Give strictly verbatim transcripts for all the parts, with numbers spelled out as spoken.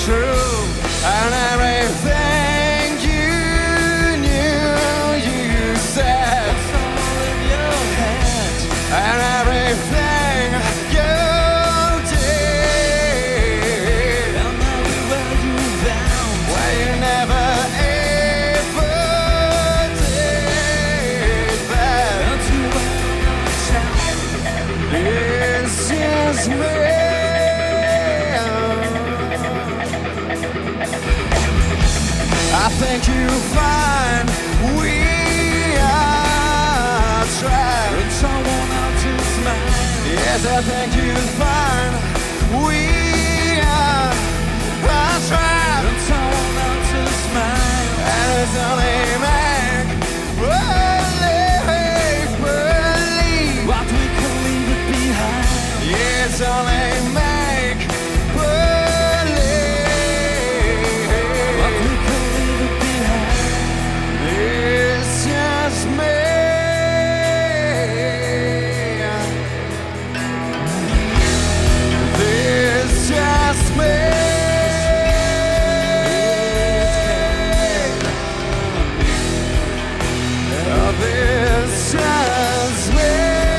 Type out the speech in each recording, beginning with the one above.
true, and everything you knew, you said, it's all in your head. and everything you did, And now we wear you down. well, you never ever did that. Don't you ever tell. It's just me. I think you'll find we are trapped. When someone else is mine. Yes, I think you'll find we are, are trapped. When someone else is mine. And it's only make believe, believe. But we can leave it behind. Yes, only make believe. But we can leave it behind. It's just me. It's just me. It's just me.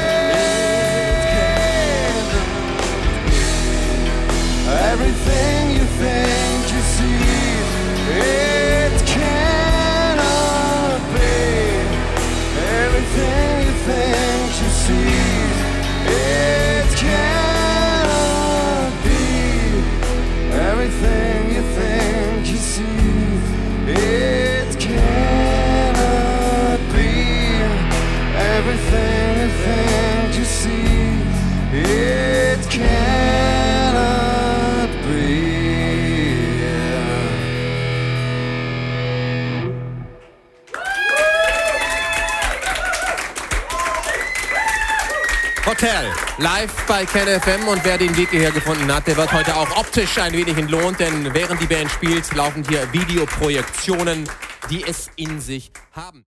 Everything you think you see, it cannot be. Everything you think you see, it cannot be. Everything you think you see, it cannot be. Everything you think you see, it cannot be. Hotel, live bei Ken F M, und wer den Weg hierher gefunden hat, der wird heute auch optisch ein wenig entlohnt, denn während die Band spielt, laufen hier Videoprojektionen, die es in sich haben.